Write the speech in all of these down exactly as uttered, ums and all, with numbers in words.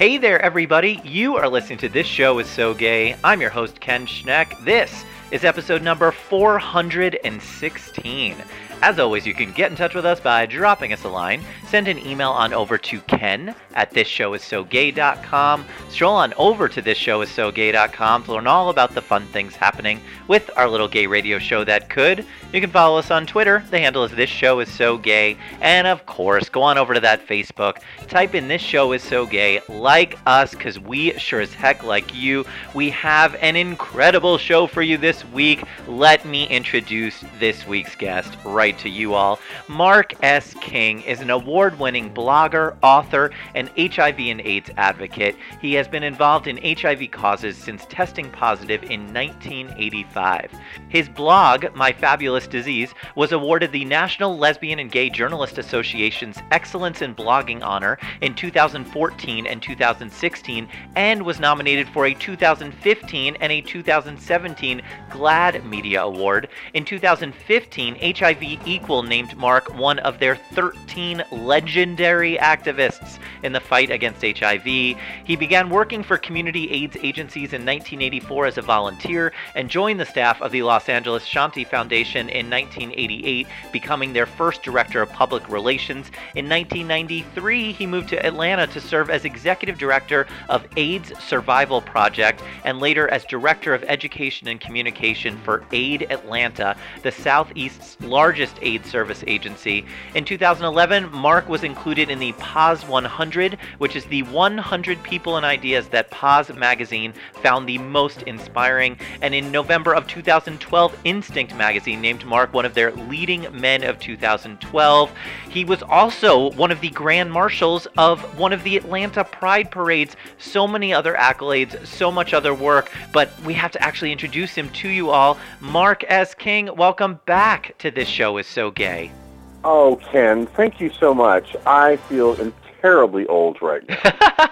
Hey there, everybody. You are listening to This Show Is So Gay. I'm your host, Ken Schneck. This is episode number four hundred sixteen. As always, you can get in touch with us by dropping us a line. Send an email on over to ken at this show is so gay dot com. Stroll on over to this show is so gay dot com to learn all about the fun things happening with our little gay radio show that could. You can follow us on Twitter. The handle is This Show Is So Gay. And of course, go on over to that Facebook. Type in This Show Is So Gay. Like us, because we sure as heck like you. We have an incredible show for you this week. Let me introduce this week's guest right to you all. Mark S. King is an award-winning blogger, author, and H I V and AIDS advocate. He has been involved in H I V causes since testing positive in nineteen eighty-five. His blog, My Fabulous Disease, was awarded the National Lesbian and Gay Journalist Association's Excellence in Blogging honor in two thousand fourteen and two thousand sixteen, and was nominated for a two thousand fifteen and a two thousand seventeen GLAAD Media Award. In two thousand fifteen, H I V Equal named Mark one of their thirteen legendary activists in the fight against H I V. He began working for community AIDS agencies in nineteen eighty-four as a volunteer and joined the staff of the Los Angeles Shanti Foundation in nineteen eighty-eight, becoming their first director of public relations. In nineteen ninety-three, he moved to Atlanta to serve as executive director of AIDS Survival Project and later as director of education and communication for AID Atlanta, the Southeast's largest AIDS service agency. In two thousand eleven, Mark was included in the Paz one hundred, which is the one hundred people and ideas that Paz magazine found the most inspiring. And in November of two thousand twelve, Instinct magazine named Mark one of their leading men of two thousand twelve. He was also one of the grand marshals of one of the Atlanta Pride parades. So many other accolades, so much other work, but we have to actually introduce him to you all. Mark S. King, welcome back to This Show Is So Gay. Oh, Ken, thank you so much. I feel terribly old right now.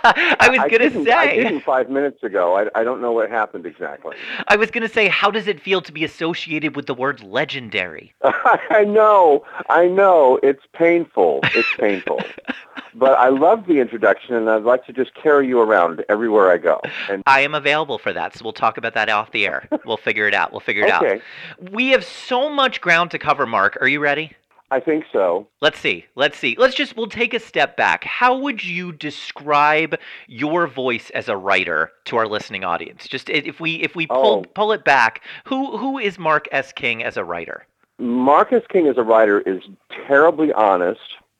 I was going to say. I didn't five minutes ago. I, I don't know what happened exactly. I was going to say, how does it feel to be associated with the word legendary? I know. I know. It's painful. It's painful. But I love the introduction, and I'd like to just carry you around everywhere I go. And I am available for that, so we'll talk about that off the air. We'll figure it out. We'll figure it okay. out. We have so much ground to cover, Mark. Are you ready? I think so. Let's see. Let's see. Let's just, we'll take a step back. How would you describe your voice as a writer to our listening audience? Just if we if we pull oh. pull it back, who who is Mark S. King as a writer? Mark S. King as a writer is terribly honest,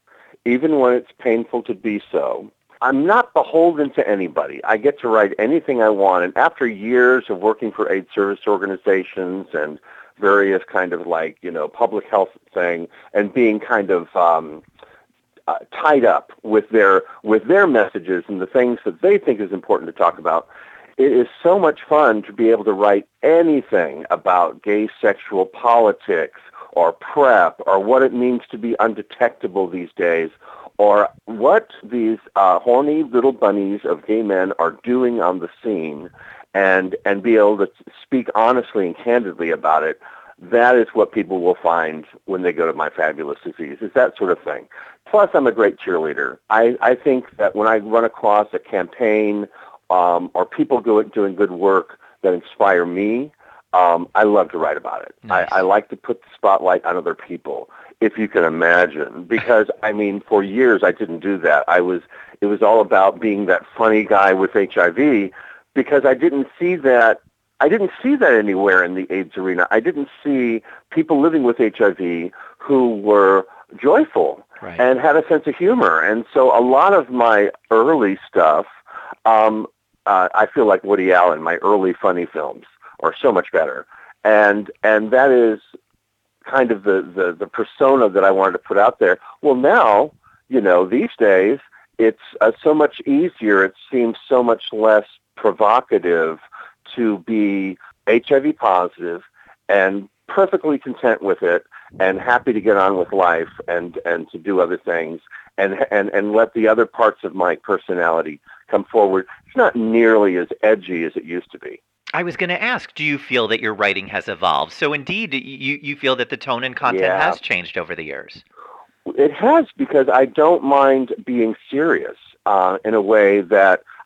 even when it's painful to be so. I'm not beholden to anybody. I get to write anything I want, and after years of working for AIDS service organizations and various kind of like, you know, public health thing, and being kind of um, uh, tied up with their with their messages and the things that they think is important to talk about, it is so much fun to be able to write anything about gay sexual politics or PrEP or what it means to be undetectable these days, or what these uh, horny little bunnies of gay men are doing on the scene, and and be able to speak honestly and candidly about it. That is what people will find when they go to My Fabulous Disease, is that sort of thing. Plus, I'm a great cheerleader. I, I think that when I run across a campaign um, or people go, doing good work that inspire me, um, I love to write about it. Nice. I, I like to put the spotlight on other people, if you can imagine, because, I mean, for years I didn't do that. I was, it was all about being that funny guy with H I V, because I didn't see that, I didn't see that anywhere in the AIDS arena. I didn't see people living with H I V who were joyful right. and had a sense of humor. And so a lot of my early stuff, um, uh, I feel like Woody Allen, my early funny films are so much better. And and that is kind of the, the, the persona that I wanted to put out there. Well, now, you know, these days, it's uh, so much easier. It seems so much less provocative to be H I V positive and perfectly content with it and happy to get on with life and, and to do other things and, and, and let the other parts of my personality come forward. It's not nearly as edgy as it used to be. I was going to ask, do you feel that your writing has evolved? So indeed, you, you feel that the tone and content yeah. has changed over the years. It has, because I don't mind being serious uh, in a way that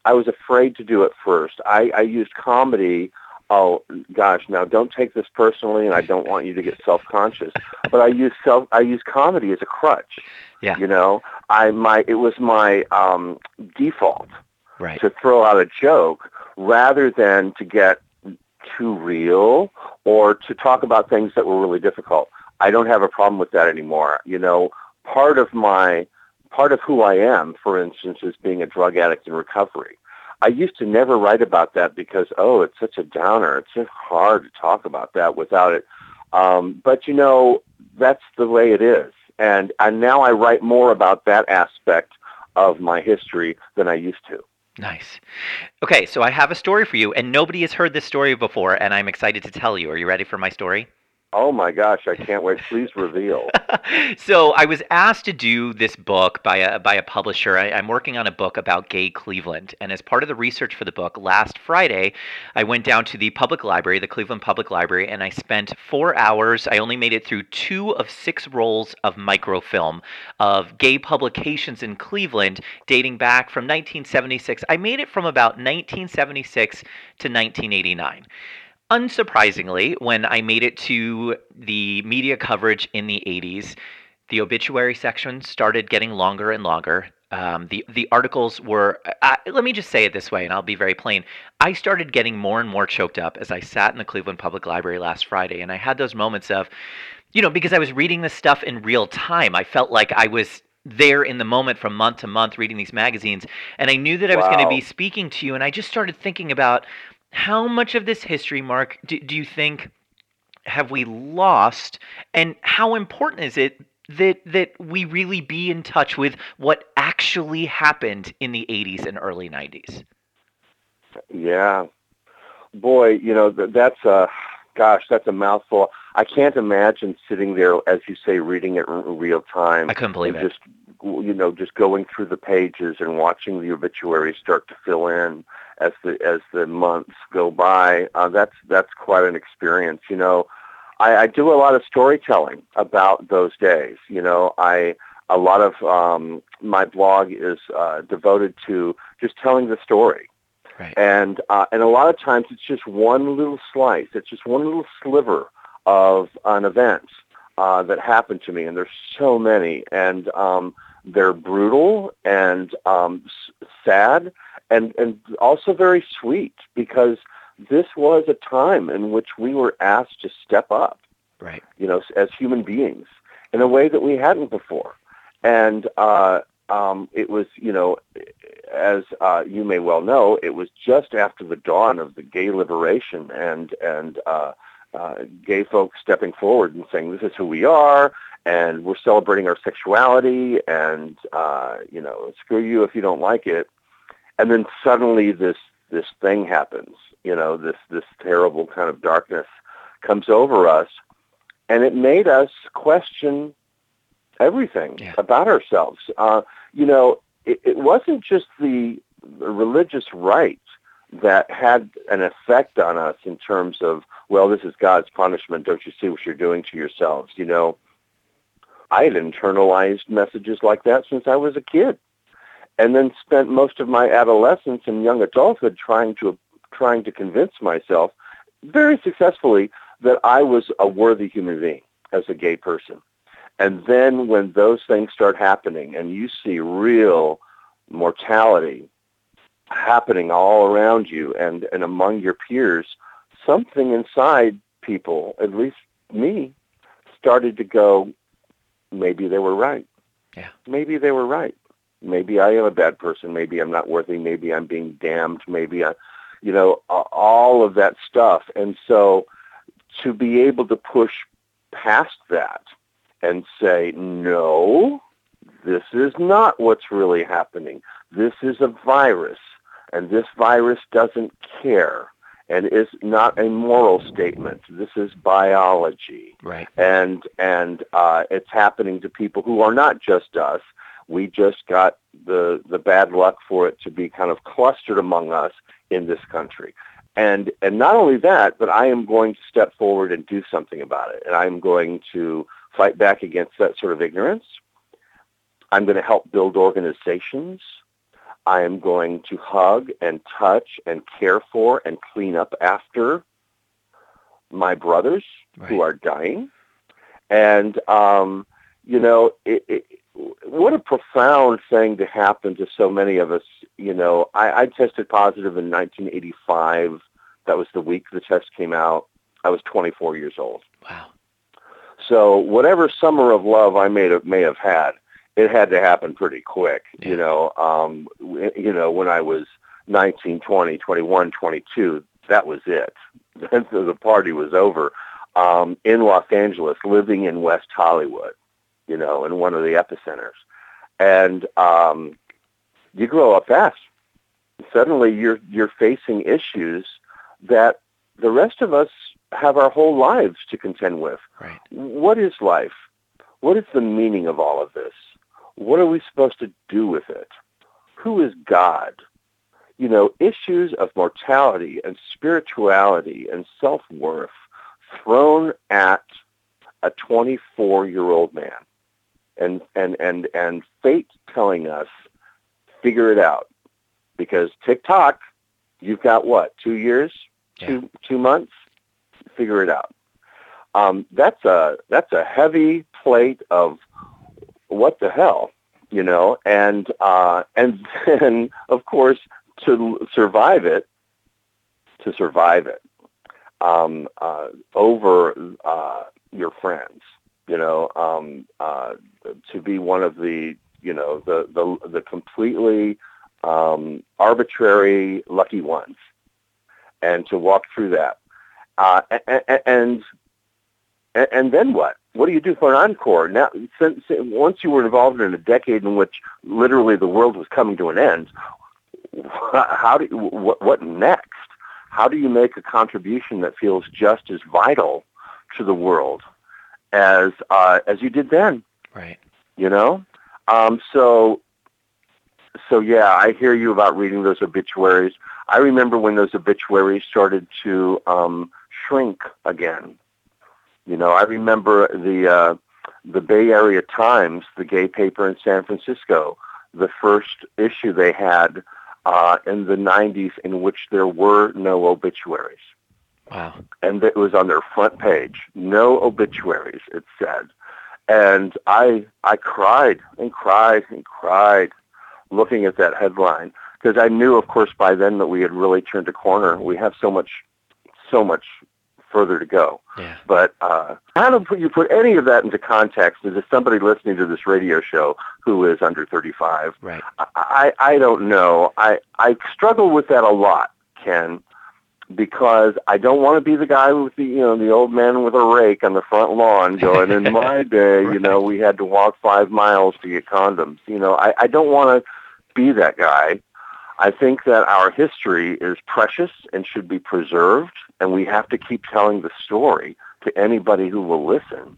I was afraid to do it first. I, I used comedy. Oh gosh, now don't take this personally, and I don't want you to get self-conscious. But I use self. I use comedy as a crutch. Yeah. You know, I my it was my um, default right. to throw out a joke rather than to get too real or to talk about things that were really difficult. I don't have a problem with that anymore. You know, part of my part of who I am, for instance, is being a drug addict in recovery. I used to never write about that because, oh, it's such a downer. It's just hard to talk about that without it. Um, but, you know, that's the way it is. And, and now I write more about that aspect of my history than I used to. Nice. Okay, so I have a story for you, and nobody has heard this story before, and I'm excited to tell you. Are you ready for my story? Oh my gosh, I can't wait. Please reveal. So I was asked to do this book by a by a publisher. I, I'm working on a book about gay Cleveland. And as part of the research for the book, last Friday, I went down to the public library, the Cleveland Public Library, and I spent four hours. I only made it through two of six rolls of microfilm of gay publications in Cleveland dating back from nineteen seventy-six. I made it from about nineteen seventy-six to nineteen eighty-nine. Unsurprisingly, when I made it to the media coverage in the eighties, the obituary section started getting longer and longer. Um, the the articles were, uh, let me just say it this way, and I'll be very plain. I started getting more and more choked up as I sat in the Cleveland Public Library last Friday, and I had those moments of, you know, because I was reading this stuff in real time, I felt like I was there in the moment from month to month reading these magazines, and I knew that I was Wow. going to be speaking to you, and I just started thinking about how much of this history, Mark, do, do you think have we lost, and how important is it that that we really be in touch with what actually happened in the eighties and early nineties? Yeah. Boy, you know, that's a, gosh, that's a mouthful. I can't imagine sitting there, as you say, reading it in real time. I couldn't believe and it. Just, you know, just going through the pages and watching the obituaries start to fill in as the as the months go by. Uh, that's that's quite an experience. You know, I, I do a lot of storytelling about those days. You know, I a lot of um, my blog is uh, devoted to just telling the story. Right. And uh, and a lot of times it's just one little slice. It's just one little sliver of an event uh, that happened to me, and there's so many, and um, they're brutal and um, s- sad, and and also very sweet, because this was a time in which we were asked to step up, Right. you know, as human beings in a way that we hadn't before, and uh, um, it was, you know, as uh, you may well know, it was just after the dawn of the gay liberation and and uh, uh, gay folks stepping forward and saying, this is who we are, and we're celebrating our sexuality, and, uh, you know, screw you if you don't like it. And then suddenly this this thing happens, you know, this, this terrible kind of darkness comes over us, and it made us question everything Yeah. about ourselves. Uh, you know, it, it wasn't just the, the religious right that had an effect on us in terms of, well, this is God's punishment. Don't you see what you're doing to yourselves? You know, I had internalized messages like that since I was a kid, and then spent most of my adolescence and young adulthood trying to trying to convince myself, very successfully, that I was a worthy human being as a gay person. And then when those things start happening and you see real mortality happening all around you and, and among your peers, something inside people, at least me, started to go, maybe they were right. Yeah. Maybe they were right. Maybe I am a bad person. Maybe I'm not worthy. Maybe I'm being damned. Maybe I, you know, all of that stuff. And so to be able to push past that and say, no, this is not what's really happening. This is a virus, and this virus doesn't care, and is not a moral statement. This is biology. Right. And and uh, it's happening to people who are not just us. We just got the the bad luck for it to be kind of clustered among us in this country. And and not only that, but I am going to step forward and do something about it. And I'm going to fight back against that sort of ignorance. I'm going to help build organizations. I am going to hug and touch and care for and clean up after my brothers Right. who are dying. And, um, you know, it, it, what a profound thing to happen to so many of us. You know, I, I tested positive in nineteen eighty-five. That was the week the test came out. I was twenty-four years old. Wow. So whatever summer of love I may have, may have had, it had to happen pretty quick. Yeah. You know, um, you know, when I was nineteen, twenty, twenty-one, twenty-two, that was it. The party was over. Um, in Los Angeles, living in West Hollywood, you know, in one of the epicenters. And um, you grow up fast. Suddenly you're you're facing issues that the rest of us have our whole lives to contend with. Right. What is life? What is the meaning of all of this? What are we supposed to do with it? Who is God? You know, issues of mortality and spirituality and self-worth thrown at a twenty-four-year-old man, and and and and fate telling us, figure it out, because TikTok, you've got what, two years, Yeah. two two months, figure it out. Um, that's a that's a heavy plate of what the hell, you know, and uh, and then of course to survive it, to survive it. Um, uh, over uh, your friends, you know, um, uh, to be one of the, you know, the the, the completely um, arbitrary lucky ones, and to walk through that, uh, and, and and then what? What do you do for an encore? Now, since once you were involved in a decade in which literally the world was coming to an end, how do you, what, what next? How do you make a contribution that feels just as vital to the world as uh, as you did then? Right. You know, um, so so yeah, I hear you about reading those obituaries. I remember when those obituaries started to um, shrink again. You know, I remember the uh, the Bay Area Times, the gay paper in San Francisco, the first issue they had Uh, in the nineties, in which there were no obituaries. Wow. And it was on their front page. No obituaries, it said. And I I cried and cried and cried looking at that headline, because I knew, of course, by then that we had really turned a corner. We have so much, so much further to go. Yeah. But uh, how do you put any of that into context as somebody listening to this radio show who is under thirty-five? Right. I, I don't know. I, I struggle with that a lot, Ken, because I don't want to be the guy with the, you know, the old man with a rake on the front lawn going, in my day, Right. you know, we had to walk five miles to get condoms. You know, I, I don't want to be that guy. I think that our history is precious and should be preserved, and we have to keep telling the story to anybody who will listen.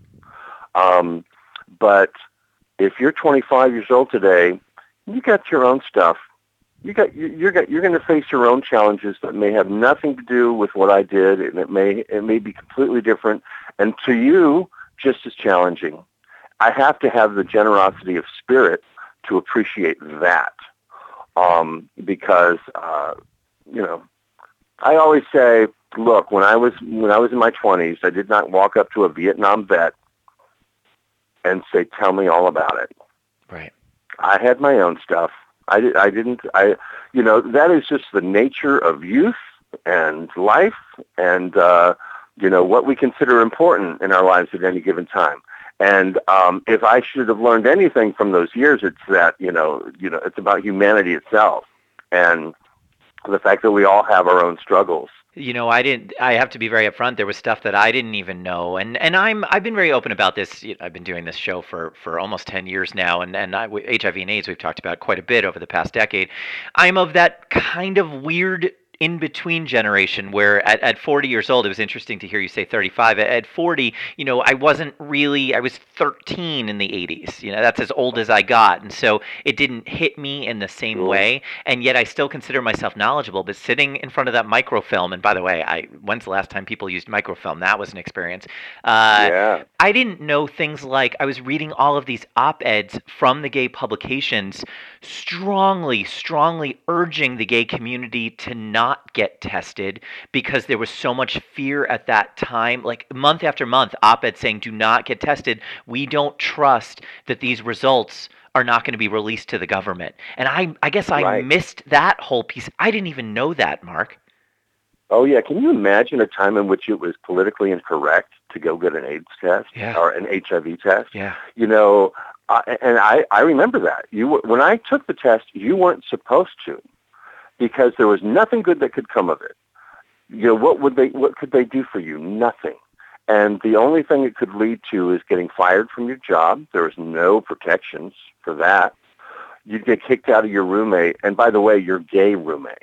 Um, but if you're twenty-five years old today, you got your own stuff. You got you're got you're going to face your own challenges that may have nothing to do with what I did, and it may it may be completely different, and to you just as challenging. I have to have the generosity of spirit to appreciate that. Um, because, uh, you know, I always say, look, when I was when I was in my twenties, I did not walk up to a Vietnam vet and say, tell me all about it. Right. I had my own stuff. I, did, I didn't, I, you know, that is just the nature of youth and life and, uh, you know, what we consider important in our lives at any given time. And um, if I should have learned anything from those years, it's that, you know, you know, it's about humanity itself and the fact that we all have our own struggles. You know, I didn't. I have to be very upfront. There was stuff that I didn't even know, and and I'm I've been very open about this. I've been doing this show for, for almost ten years now, and and I, H I V and AIDS we've talked about quite a bit over the past decade. I'm of that kind of weird in-between generation where at, at forty years old, it was interesting to hear you say thirty-five. At, at forty, you know, I wasn't really, I was thirteen in the eighties. You know, that's as old as I got. And so it didn't hit me in the same Sure. way. And yet I still consider myself knowledgeable. But sitting in front of that microfilm, and by the way, I when's the last time people used microfilm? That was an experience. Uh, Yeah. I didn't know things like I was reading all of these op-eds from the gay publications strongly, strongly urging the gay community to not get tested because there was so much fear at that time. Like month after month, op-eds saying, do not get tested. We don't trust that these results are not going to be released to the government. And I, I guess I Right. missed that whole piece. I didn't even know that, Mark. Oh, yeah. Can you imagine a time in which it was politically incorrect to go get an AIDS test Yeah. or an H I V test? Yeah. You know, I, and I, I remember that. You were- When I took the test, you weren't supposed to because there was nothing good that could come of it. You know, what would they, what could they do for you? Nothing. And the only thing it could lead to is getting fired from your job. There was no protections for that. You'd get kicked out of your roommate. And by the way, your gay roommate.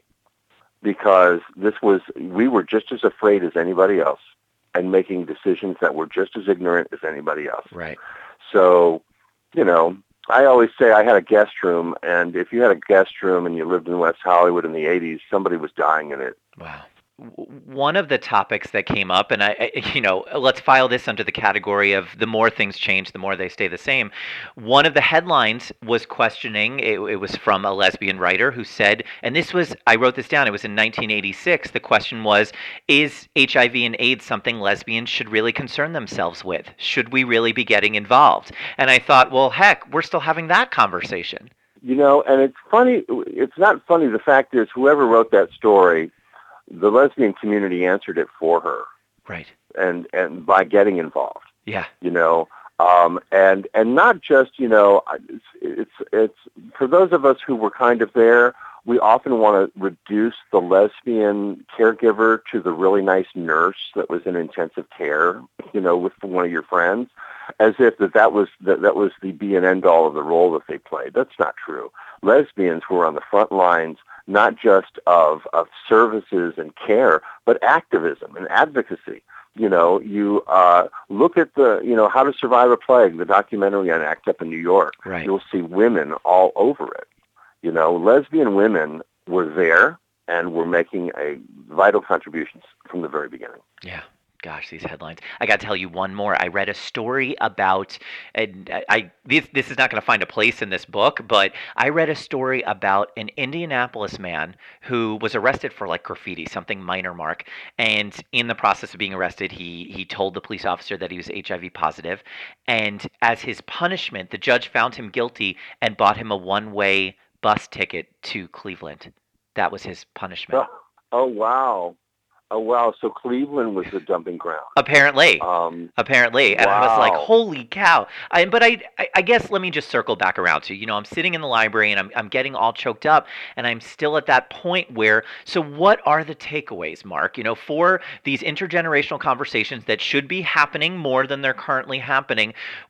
Because this was, we were just as afraid as anybody else and making decisions that were just as ignorant as anybody else. Right. So, you know, I always say I had a guest room, and if you had a guest room and you lived in West Hollywood in the eighties, somebody was dying in it. Wow. W- One of the topics that came up, and I, I- you know, let's file this under the category of the more things change, the more they stay the same. One of the headlines was questioning, it, it was from a lesbian writer who said, and this was, I wrote this down, it was in nineteen eighty-six, the question was, is H I V and AIDS something lesbians should really concern themselves with? Should we really be getting involved? And I thought, well, heck, we're still having that conversation. You know, and it's funny, it's not funny, the fact is whoever wrote that story, the lesbian community answered it for her, Right. and, and by getting involved, Yeah. you know, um, and and not just, you know, it's, it's it's for those of us who were kind of there, we often want to reduce the lesbian caregiver to the really nice nurse that was in intensive care, you know, with one of your friends, as if that that was that, that was the be and end all of the role that they played. That's not true. Lesbians were on the front lines, not just of, of services and care, but activism and advocacy. You know, you uh, look at the, you know, How to Survive a Plague, the documentary on ACT UP in New York. Right. You'll see women all over it. You know, lesbian women were there and were making a vital contributions from the very beginning. Yeah. Gosh, these headlines. I got to tell you one more. I read a story about, and I, I this this is not going to find a place in this book, but I read a story about an Indianapolis man who was arrested for like graffiti, something minor, Mark. And in the process of being arrested, he he told the police officer that he was H I V positive, and as his punishment, the judge found him guilty and bought him a one-way bus ticket to Cleveland. That was his punishment. Oh, oh wow. Oh, wow. So Cleveland was the dumping ground. Apparently. Um, Apparently. And I was like, wow. holy cow. I, but I, I I guess let me just circle back around to, you know, I'm sitting in the library and I'm, I'm getting all choked up and I'm still at that point where, so what are the takeaways, Mark, you know, for these intergenerational conversations that should be happening more than they're currently happening?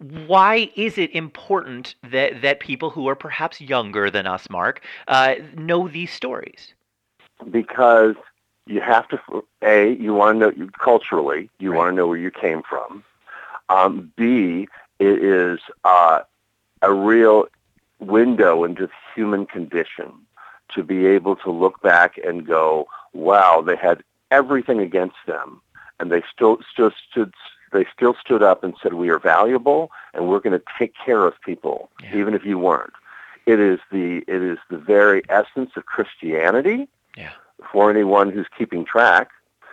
Why is it important that, that people who are perhaps younger than us, Mark, uh, know these stories? Because you have to, A, you want to know, culturally, you Right. want to know where you came from. Um, B, it is uh, a real window into the human condition to be able to look back and go, wow, they had everything against them, and they still, still stood, they still stood up and said, we are valuable, and we're going to take care of people, Yeah. even if you weren't. It is the, it is the very essence of Christianity. Yeah. For anyone who's keeping track,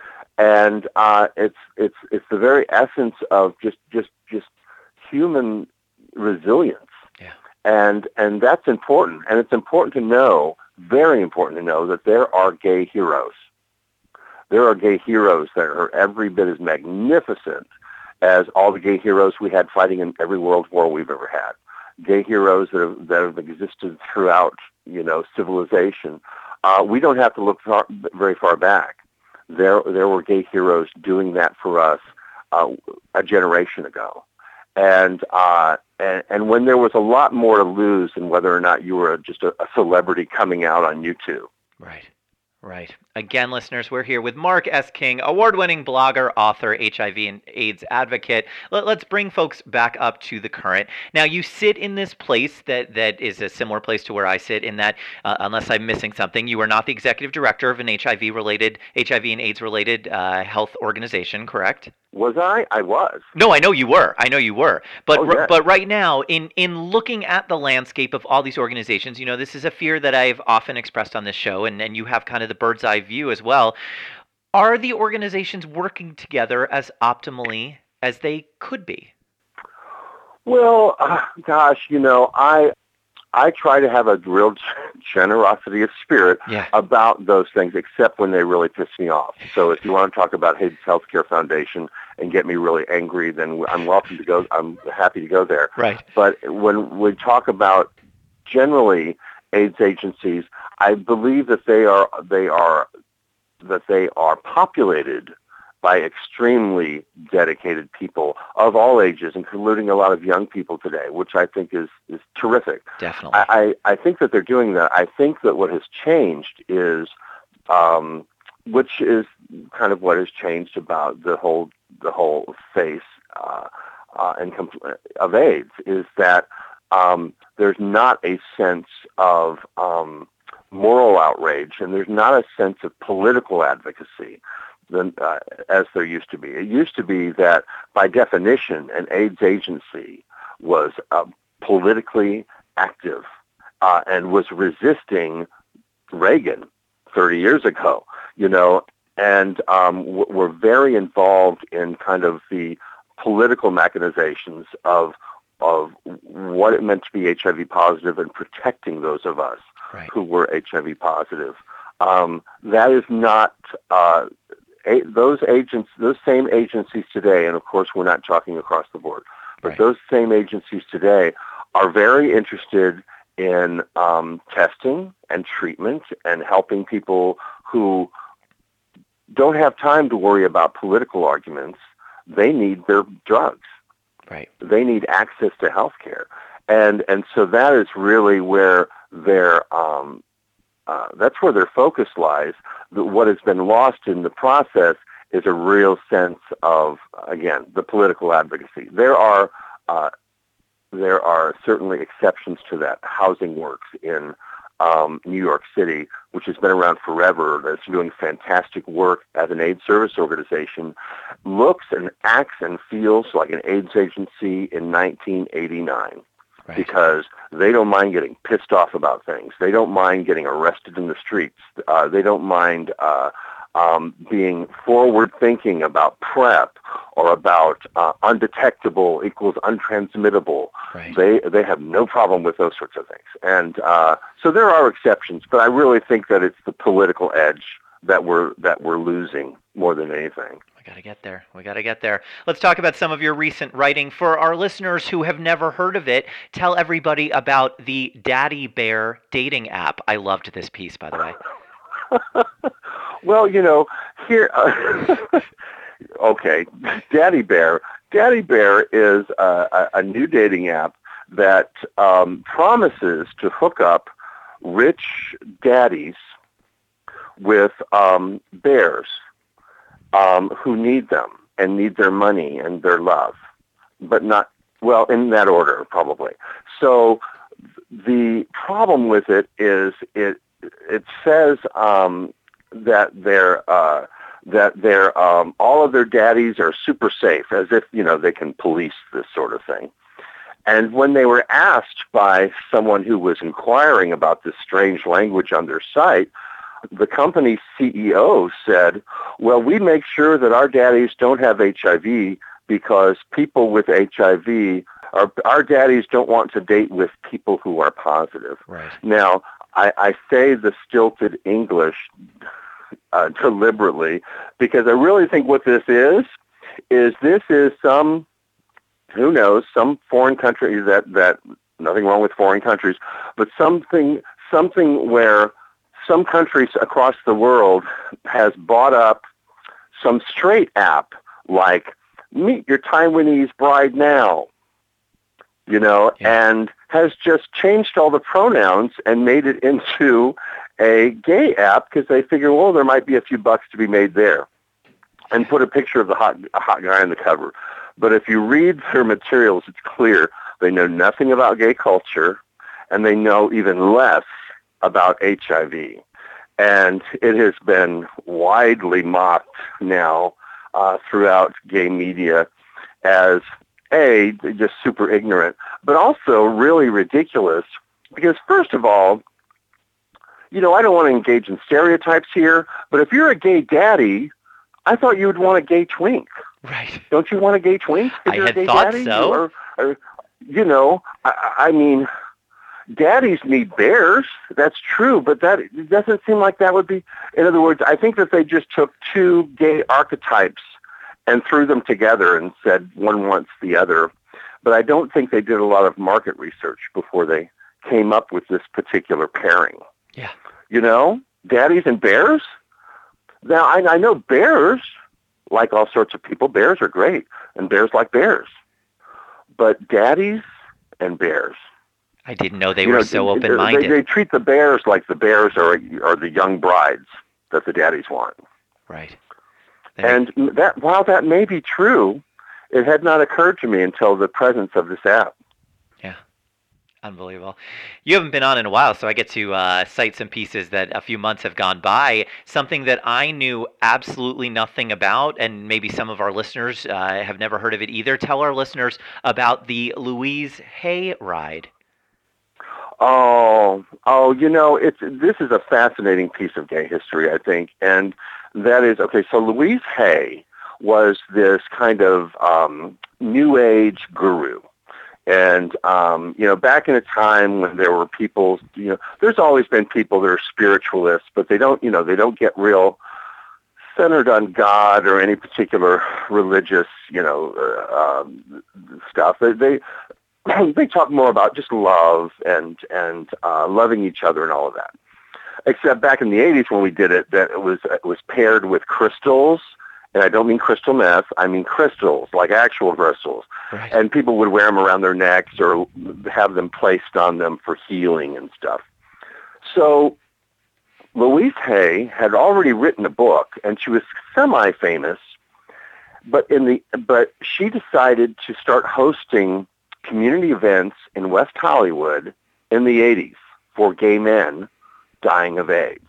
and uh, it's it's it's the very essence of just just just human resilience. Yeah. And and that's important, and it's important to know, very important to know, that there are gay heroes. There are gay heroes that are every bit as magnificent as all the gay heroes we had fighting in every world war we've ever had. Gay heroes that have, that have existed throughout, you know, civilization. Uh, we don't have to look far, very far back. There, there were gay heroes doing that for us uh, a generation ago, and, uh, and and when there was a lot more to lose than whether or not you were just a, a celebrity coming out on YouTube. Right. Right. Again, listeners, we're here with Mark S. King, award-winning blogger, author, H I V and AIDS advocate. Let, let's bring folks back up to the current. Now, you sit in this place that, that is a similar place to where I sit in that, uh, unless I'm missing something, you are not the executive director of an H I V-related, H I V and AIDS-related uh, health organization, correct? Was I? I was. No, I know you were. I know you were. But Oh, yes. but right now, in, in looking at the landscape of all these organizations, you know, this is a fear that I've often expressed on this show, and, and you have kind of the bird's eye view as well. Are the organizations working together as optimally as they could be? Well, uh, gosh, you know, I I try to have a real generosity of spirit yeah. about those things, except when they really piss me off. So if you want to talk about AIDS Healthcare Foundation and get me really angry, then I'm welcome to go. I'm happy to go there. Right. But when we talk about generally AIDS agencies, I believe that they are they are that they are populated by extremely dedicated people of all ages, including a lot of young people today, which I think is, is terrific. Definitely. I, I, I think that they're doing that. I think that what has changed is, um, which is kind of what has changed about the whole the whole face uh, uh, and compl- of AIDS, is that um, there's not a sense of um, moral outrage, and there's not a sense of political advocacy than uh, as there used to be. It used to be that, by definition, an AIDS agency was uh, politically active uh, and was resisting Reagan thirty years ago, you know, and um, w- were very involved in kind of the political machinations of of what it meant to be H I V positive and protecting those of us right. who were H I V positive. Um, that is not... Uh, A, those agents, those same agencies today, and of course we're not talking across the board, but right. those same agencies today are very interested in um, testing and treatment and helping people who don't have time to worry about political arguments. They need their drugs. Right. They need access to health care. And, and so that is really where their um, Uh, that's where their focus lies. What has been lost in the process is a real sense of, again, the political advocacy. There are uh, there are certainly exceptions to that. Housing Works in um, New York City, which has been around forever, that's doing fantastic work as an AIDS service organization, looks and acts and feels like an AIDS agency in nineteen eighty-nine. Right. Because they don't mind getting pissed off about things. They don't mind getting arrested in the streets. Uh, they don't mind uh, um, being forward-thinking about PrEP or about uh, undetectable equals untransmittable. Right. They they have no problem with those sorts of things. And uh, so there are exceptions, but I really think that it's the political edge that we're that we're losing more than anything. We got to get there. We got to get there. Let's talk about some of your recent writing. For our listeners who have never heard of it, tell everybody about the Daddy Bear dating app. I loved this piece, by the way. Well, you know, here, uh, okay, Daddy Bear. Daddy Bear is a, a new dating app that um, promises to hook up rich daddies with um, bears. Um, who need them and need their money and their love, but not, well, in that order, probably. So the problem with it is it it says um, that they're uh, that they're um, all of their daddies are super safe, as if, you know, they can police this sort of thing. And when they were asked by someone who was inquiring about this strange language on their site, the company's C E O said, well, we make sure that our daddies don't have H I V because people with H I V, are, our daddies don't want to date with people who are positive. Right. Now, I, I say the stilted English uh, deliberately because I really think what this is, is this is some, who knows, some foreign country that, that nothing wrong with foreign countries, but something something where some countries across the world has bought up some straight app like Meet Your Taiwanese Bride Now, you know, yeah. and has just changed all the pronouns and made it into a gay app because they figure, well, there might be a few bucks to be made there, and put a picture of the hot hot guy on the cover. But if you read their materials, it's clear they know nothing about gay culture, and they know even less about H I V. And it has been widely mocked now uh, throughout gay media as, A, just super ignorant, but also really ridiculous because, first of all, you know, I don't want to engage in stereotypes here, but if you're a gay daddy, I thought you would want a gay twink. Right. Don't you want a gay twink? I had thought daddy? so. Or, or, you know, I, I mean, daddies need bears. That's true, but that it doesn't seem like that would be. In other words, I think that they just took two gay archetypes and threw them together and said one wants the other. But I don't think they did a lot of market research before they came up with this particular pairing. Yeah. You know, daddies and bears. Now, I, I know bears, like all sorts of people, bears are great, and bears like bears. But daddies and bears. I didn't know they you were know, so open-minded. They, they treat the bears like the bears are are the young brides that the daddies want. Right. And that while that may be true, it had not occurred to me until the presence of this app. Yeah. Unbelievable. You haven't been on in a while, so I get to uh, cite some pieces that a few months have gone by, something that I knew absolutely nothing about, and maybe some of our listeners uh, have never heard of it either. Tell our listeners about the Louise Hay ride. Oh, oh, you know, it's this is a fascinating piece of gay history, I think, and that is, okay, so Louise Hay was this kind of um, New Age guru. And, um, you know, back in a time when there were people, you know, there's always been people that are spiritualists, but they don't, you know, they don't get real centered on God or any particular religious, you know, uh, um, stuff. They, they they talk more about just love and and uh, loving each other and all of that. Except back in the eighties when we did it, that it was it was paired with crystals, and I don't mean crystal meth. I mean crystals, like actual crystals. Right. And people would wear them around their necks or have them placed on them for healing and stuff. So Louise Hay had already written a book, and she was semi-famous. But in the but she decided to start hosting community events in West Hollywood in the eighties for gay men dying of AIDS,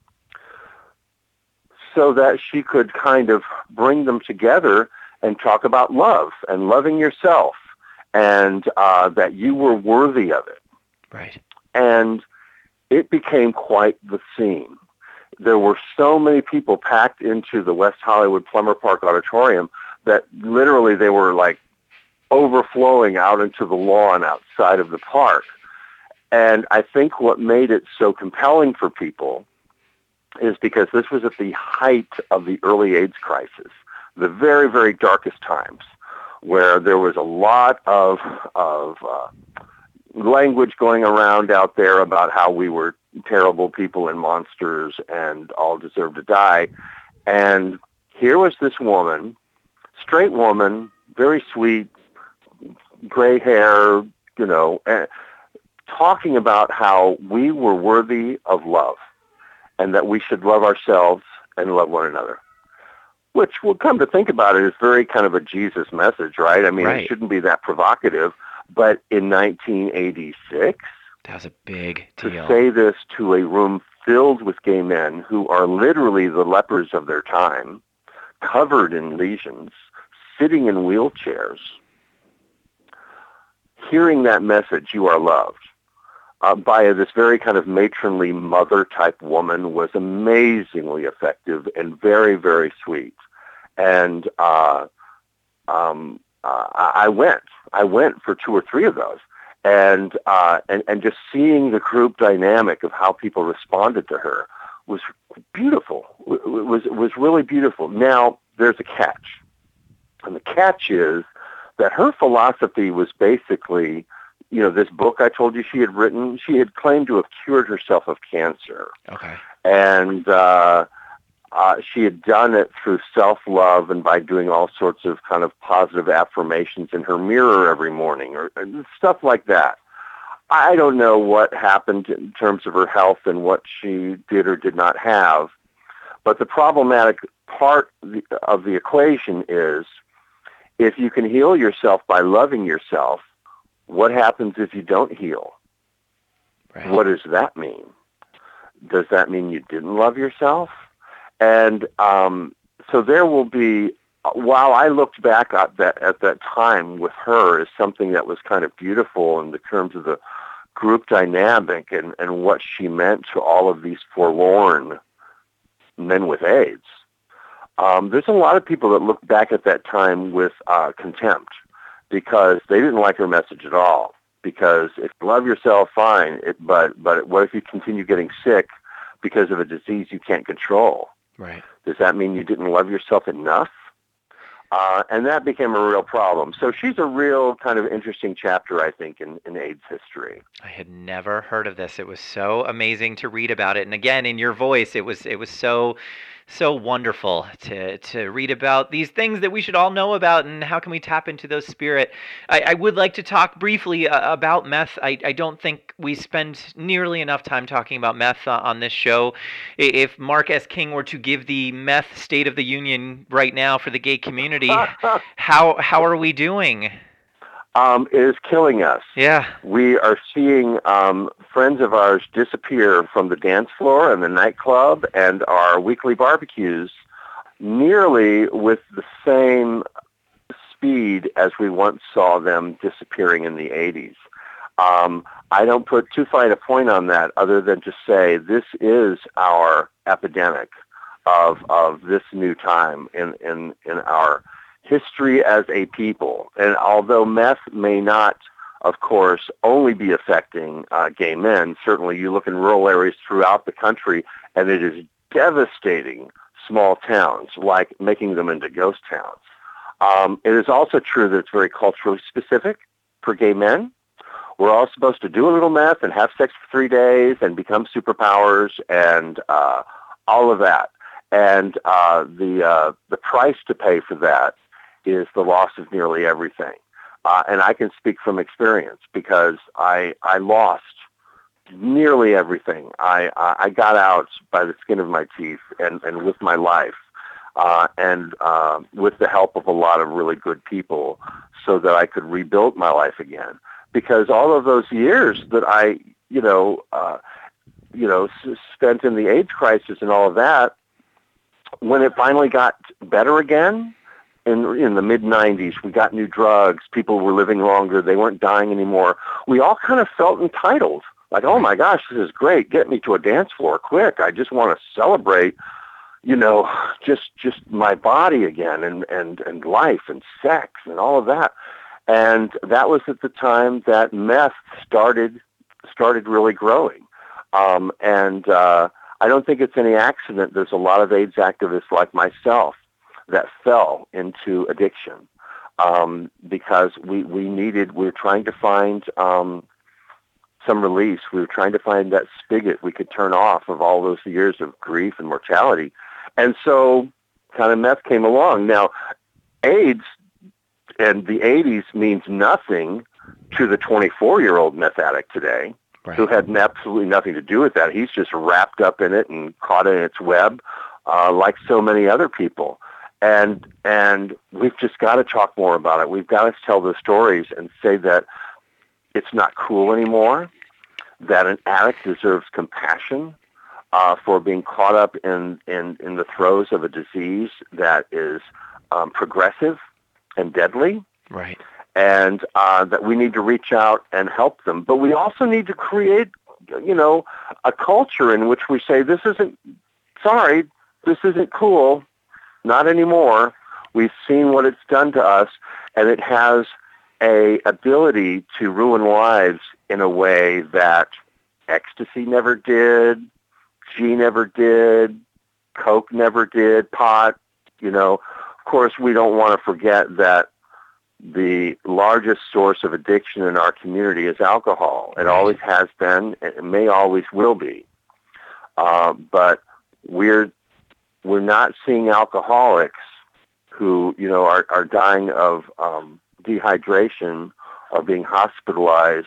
so that she could kind of bring them together and talk about love and loving yourself, and uh, that you were worthy of it. Right. And it became quite the scene. There were so many people packed into the West Hollywood Plumber Park Auditorium that literally they were like overflowing out into the lawn outside of the park. And I think what made it so compelling for people is because this was at the height of the early AIDS crisis, the very, very darkest times, where there was a lot of of uh, language going around out there about how we were terrible people and monsters and all deserved to die. And here was this woman, straight woman, very sweet, gray hair, you know, and talking about how we were worthy of love and that we should love ourselves and love one another, which, we'll come to think about it, is very kind of a Jesus message, right? I mean, right. It shouldn't be that provocative, but in nineteen eighty-six, that was a big deal. To say this to a room filled with gay men who are literally the lepers of their time, covered in lesions, sitting in wheelchairs, hearing that message, you are loved, uh, by this very kind of matronly mother-type woman was amazingly effective and very, very sweet. And uh, um, uh, I went. I went for two or three of those. And, uh, and and just seeing the group dynamic of how people responded to her was beautiful. It was, it was really beautiful. Now, there's a catch. And the catch is that her philosophy was basically, you know, this book I told you she had written, she had claimed to have cured herself of cancer. Okay. And uh, uh, she had done it through self-love and by doing all sorts of kind of positive affirmations in her mirror every morning or, or stuff like that. I don't know what happened in terms of her health and what she did or did not have, but the problematic part of the equation is if you can heal yourself by loving yourself, what happens if you don't heal? Right. What does that mean? Does that mean you didn't love yourself? And um, so there will be, while I looked back at that, at that time with her as something that was kind of beautiful in the terms of the group dynamic and, and what she meant to all of these forlorn men with AIDS, um, there's a lot of people that look back at that time with uh, contempt because they didn't like her message at all. Because if you love yourself, fine, it, but but what if you continue getting sick because of a disease you can't control? Right. Does that mean you didn't love yourself enough? Uh, and that became a real problem. So she's a real kind of interesting chapter, I think, in, in AIDS history. I had never heard of this. It was so amazing to read about it, and again, in your voice, it was it was so so wonderful to to read about these things that we should all know about, and how can we tap into those spirit. I, I would like to talk briefly uh, about meth. I, I don't think we spend nearly enough time talking about meth uh, on this show. If Mark S. King were to give the meth State of the Union right now for the gay community, how how are we doing? Um, it is killing us. Yeah. We are seeing um, friends of ours disappear from the dance floor and the nightclub and our weekly barbecues nearly with the same speed as we once saw them disappearing in the eighties. Um, I don't put too fine a point on that other than to say this is our epidemic of of this new time in, in, in our history as a people. And although meth may not, of course, only be affecting uh, gay men, certainly you look in rural areas throughout the country and it is devastating small towns, like making them into ghost towns. Um, it is also true that it's very culturally specific for gay men. We're all supposed to do a little meth and have sex for three days and become superpowers and uh, all of that. And uh, the uh, the price to pay for that is the loss of nearly everything. Uh, and I can speak from experience because I I lost nearly everything. I I got out by the skin of my teeth and, and with my life uh, and uh, with the help of a lot of really good people so that I could rebuild my life again. Because all of those years that I, you know, uh, you know, s- spent in the AIDS crisis and all of that, when it finally got better again, In, in the mid nineties, we got new drugs. People were living longer. They weren't dying anymore. We all kind of felt entitled. Like, oh, my gosh, this is great. Get me to a dance floor quick. I just want to celebrate, you know, just just my body again and, and, and life and sex and all of that. And that was at the time that meth started started really growing. Um, and uh, I don't think it's any accident there's a lot of AIDS activists like myself that fell into addiction um, because we, we needed, we were trying to find um, some release. We were trying to find that spigot we could turn off of all those years of grief and mortality. And so kind of meth came along. Now, AIDS and the eighties means nothing to the twenty-four-year-old meth addict today, right, who had absolutely nothing to do with that. He's just wrapped up in it and caught in its web uh, like so many other people. And and we've just got to talk more about it. We've got to tell the stories and say that it's not cool anymore, that an addict deserves compassion uh, for being caught up in, in, in the throes of a disease that is um, progressive and deadly. Right. And uh, that we need to reach out and help them. But we also need to create, you know, a culture in which we say, this isn't, sorry, this isn't cool. Not anymore. We've seen what it's done to us, and it has a ability to ruin lives in a way that ecstasy never did, G never did, Coke never did, pot, you know. Of course, we don't want to forget that the largest source of addiction in our community is alcohol. It always has been, and it may always will be. Uh, but we're We're not seeing alcoholics who, you know, are, are dying of um, dehydration or being hospitalized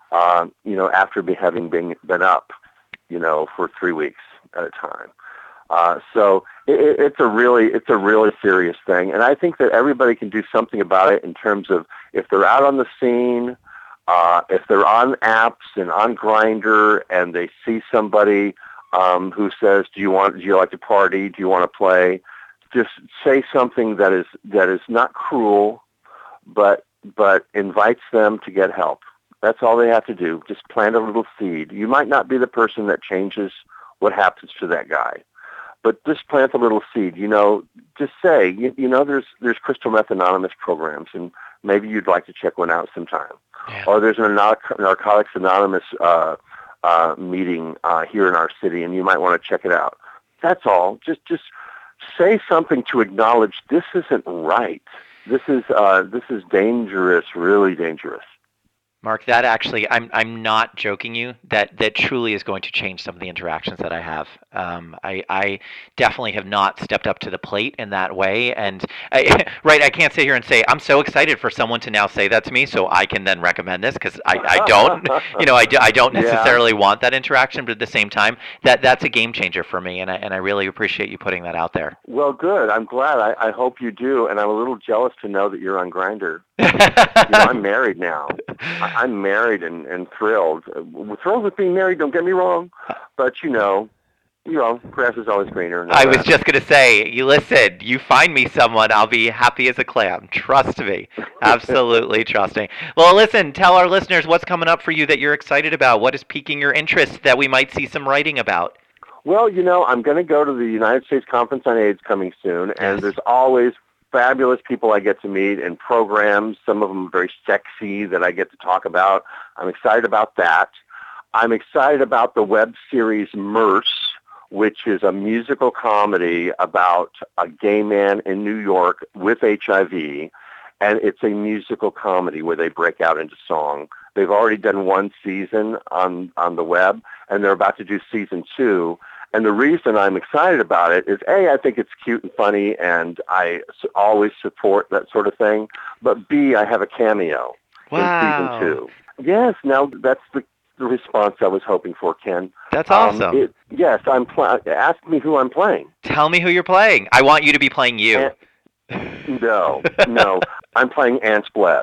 um, you know, after be, having been, been up, you know, for three weeks at a time. Uh, so it, it's a really, it's a really serious thing. And I think that everybody can do something about it in terms of if they're out on the scene, uh, if they're on apps and on Grindr and they see somebody um, who says, do you want, do you like to party? Do you want to play? Just say something that is, that is not cruel, but, but invites them to get help. That's all they have to do. Just plant a little seed. You might not be the person that changes what happens to that guy, but just plant a little seed. You know, just say, you, you know, there's there's Crystal Meth Anonymous programs, and maybe you'd like to check one out sometime. Yeah. Or there's a Narc- Narcotics Anonymous uh, uh, meeting uh, here in our city, and you might want to check it out. That's all. Just just say something to acknowledge this isn't right. This is uh, this is dangerous, really dangerous. Mark, that actually, I'm I'm not joking you, that, that truly is going to change some of the interactions that I have. Um, I, I definitely have not stepped up to the plate in that way. And, I, right, I can't sit here and say, I'm so excited for someone to now say that to me so I can then recommend this, because I, I don't, you know, I, do, I don't necessarily yeah. want that interaction, but at the same time, that that's a game changer for me, and I, and I really appreciate you putting that out there. Well, good. I'm glad. I, I hope you do, and I'm a little jealous to know that you're on Grindr. You know, I'm married now. I'm married and, and thrilled. We're thrilled with being married, don't get me wrong. But, you know, you know, grass is always greener. I was just going to say, you listen, you find me someone, I'll be happy as a clam. Trust me. Absolutely trust me. Well, listen, tell our listeners what's coming up for you that you're excited about. What is piquing your interest that we might see some writing about? Well, you know, I'm going to go to the United States Conference on AIDS coming soon, and yes. there's always fabulous people I get to meet and programs, some of them very sexy that I get to talk about. I'm excited about that. I'm excited about the web series Merce, which is a musical comedy about a gay man in New York with H I V, and it's a musical comedy where they break out into song. They've already done one season on, on the web, and they're about to do season two. And the reason I'm excited about it is, A, I think it's cute and funny, and I always support that sort of thing. But B, I have a cameo wow. in season two. Yes, now that's the, the response I was hoping for, Ken. That's awesome. Um, it, yes, I'm. Pl- ask me who I'm playing. Tell me who you're playing. I want you to be playing you. And, no, no, I'm playing Ants Bless.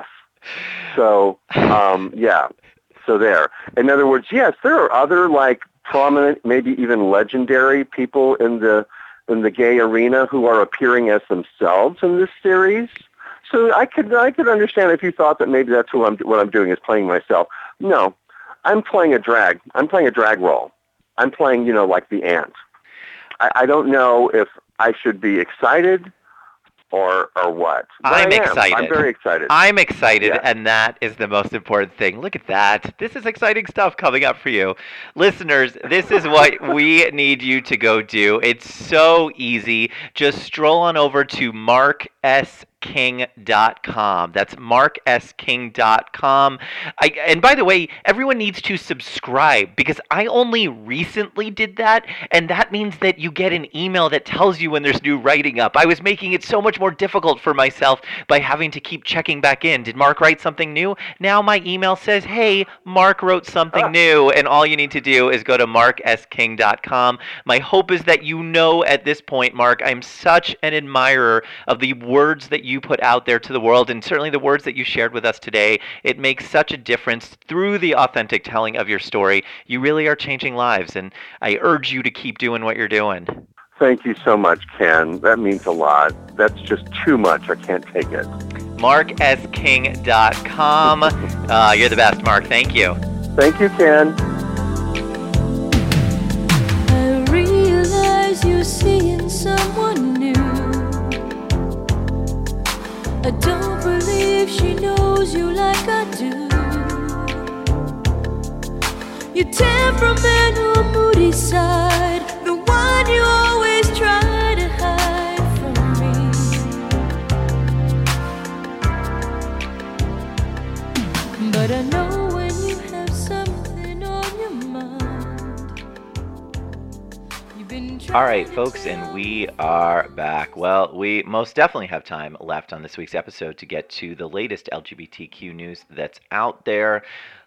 So, um, yeah, so there. In other words, yes, there are other, like, prominent, maybe even legendary people in the in the gay arena who are appearing as themselves in this series. So I could I could understand if you thought that maybe that's who I'm what I'm doing is playing myself. No, I'm playing a drag. I'm playing a drag role. I'm playing, you know, like the ant. I, I don't know if I should be excited or or what. But I'm I am. excited. I'm very excited. I'm excited, yeah. and that is the most important thing. Look at that. This is exciting stuff coming up for you. Listeners, this is what we need you to go do. It's so easy. Just stroll on over to mark s king dot com. That's mark s king dot com. I, and by the way, everyone needs to subscribe because I only recently did that, and that means that you get an email that tells you when there's new writing up. I was making it so much more difficult for myself by having to keep checking back in. Did Mark write something new? Now my email says, hey, Mark wrote something ah. new, and all you need to do is go to mark s king dot com. My hope is that you know at this point, Mark, I'm such an admirer of the words that you put out there to the world, and certainly the words that you shared with us today. It makes such a difference through the authentic telling of your story. You really are changing lives, and I urge you to keep doing what you're doing. Thank you so much, Ken. That means a lot. That's just too much. I can't take it. mark s king dot com. Uh, you're the best, Mark. Thank you. Thank you, Ken. I realize you're seeing someone new. I don't believe she knows you like I do. Your temperamental, moody side, the one you always try to hide from me. But I know when you have something on your mind. You've been All right, folks, and we are back. Well, we most definitely have time left on this week's episode to get to the latest L G B T Q news that's out there.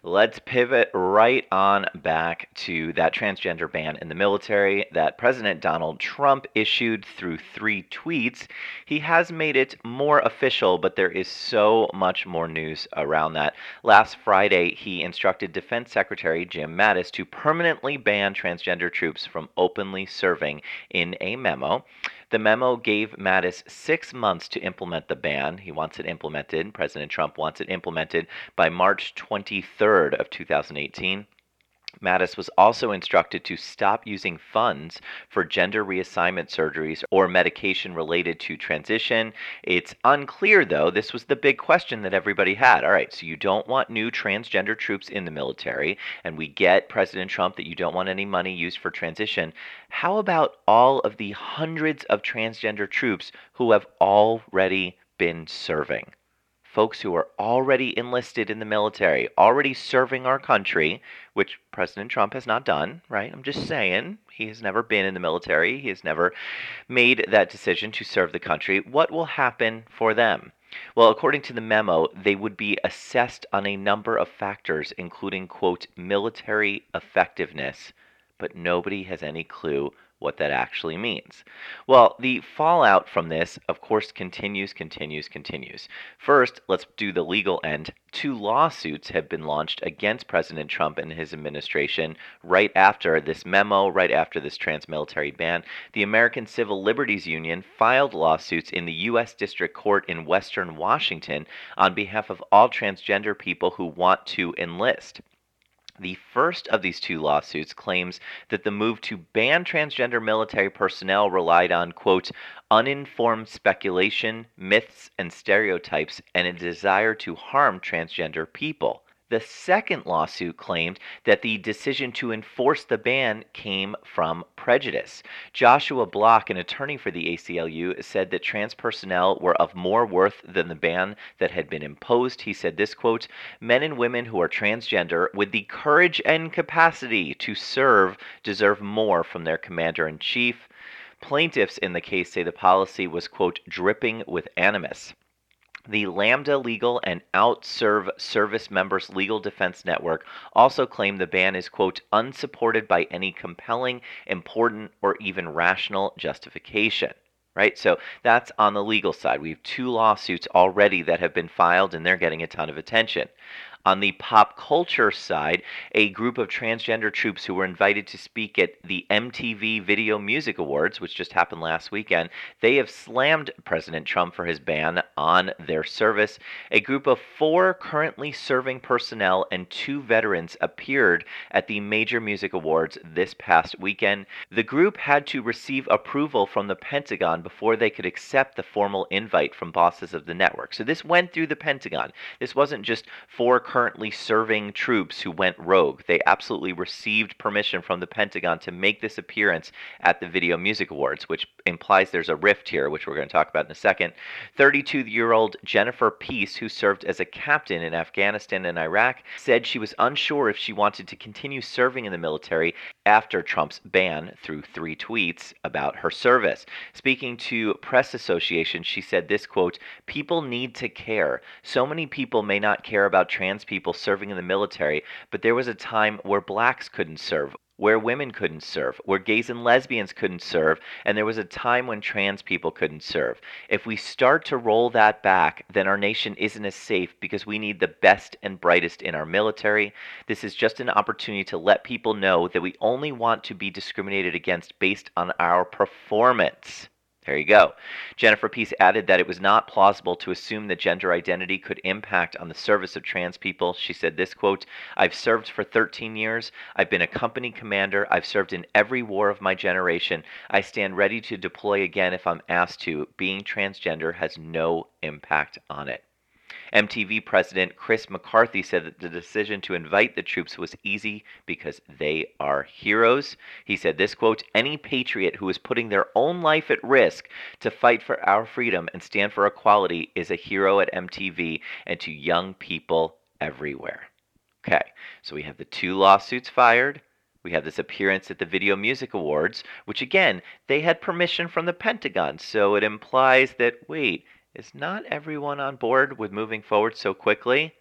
Let's pivot right on back to that transgender ban in the military that President Donald Trump issued through three tweets. He has made it more official, but there is so much more news around that. Last Friday, he instructed Defense Secretary Jim Mattis to permanently ban transgender troops from openly serving in a memo. The memo gave Mattis six months to implement the ban. He wants it implemented. President Trump wants it implemented by March twenty-third of two thousand eighteen. Mattis was also instructed to stop using funds for gender reassignment surgeries or medication related to transition. It's unclear, though. This was the big question that everybody had. All right, so you don't want new transgender troops in the military, and we get, President Trump, that you don't want any money used for transition. How about all of the hundreds of transgender troops who have already been serving? Folks who are already enlisted in the military, already serving our country, which President Trump has not done, right? I'm just saying, he has never been in the military. He has never made that decision to serve the country. What will happen for them? Well, according to the memo, they would be assessed on a number of factors, including, quote, military effectiveness, but nobody has any clue what that actually means. Well, the fallout from this, of course, continues, continues, continues. First, let's do the legal end. Two lawsuits have been launched against President Trump and his administration right after this memo, right after this trans-military ban. The American Civil Liberties Union filed lawsuits in the U S District Court in Western Washington on behalf of all transgender people who want to enlist. The first of these two lawsuits claims that the move to ban transgender military personnel relied on, quote, uninformed speculation, myths, and stereotypes, and a desire to harm transgender people. The second lawsuit claimed that the decision to enforce the ban came from prejudice. Joshua Block, an attorney for the A C L U, said that trans personnel were of more worth than the ban that had been imposed. He said this, quote, men and women who are transgender with the courage and capacity to serve deserve more from their commander-in-chief. Plaintiffs in the case say the policy was, quote, dripping with animus. The Lambda Legal and OutServe Service Members Legal Defense Network also claim the ban is, quote, unsupported by any compelling, important, or even rational justification. Right? So that's on the legal side. We have two lawsuits already that have been filed, and they're getting a ton of attention. On the pop culture side, a group of transgender troops who were invited to speak at the M T V Video Music Awards, which just happened last weekend, they have slammed President Trump for his ban on their service. A group of four currently serving personnel and two veterans appeared at the Major Music Awards this past weekend. The group had to receive approval from the Pentagon before they could accept the formal invite from bosses of the network. So this went through the Pentagon. This wasn't just four currently serving troops who went rogue. They absolutely received permission from the Pentagon to make this appearance at the Video Music Awards, which implies there's a rift here, which we're going to talk about in a second. thirty-two-year-old Jennifer Peace, who served as a captain in Afghanistan and Iraq, said she was unsure if she wanted to continue serving in the military after Trump's ban through three tweets about her service. Speaking to Press Association, she said this, quote, people need to care. So many people may not care about trans people serving in the military, but there was a time where blacks couldn't serve, where women couldn't serve, where gays and lesbians couldn't serve, and there was a time when trans people couldn't serve. If we start to roll that back, then our nation isn't as safe because we need the best and brightest in our military. This is just an opportunity to let people know that we only want to be discriminated against based on our performance. There you go. Jennifer Peace added that it was not plausible to assume that gender identity could impact on the service of trans people. She said this, quote, I've served for thirteen years. I've been a company commander. I've served in every war of my generation. I stand ready to deploy again if I'm asked to. Being transgender has no impact on it. M T V president Chris McCarthy said that the decision to invite the troops was easy because they are heroes. He said this, quote, any patriot who is putting their own life at risk to fight for our freedom and stand for equality is a hero at M T V and to young people everywhere. Okay, so we have the two lawsuits fired. We have this appearance at the Video Music Awards, which again, they had permission from the Pentagon. So it implies that, wait, is not everyone on board with moving forward so quickly?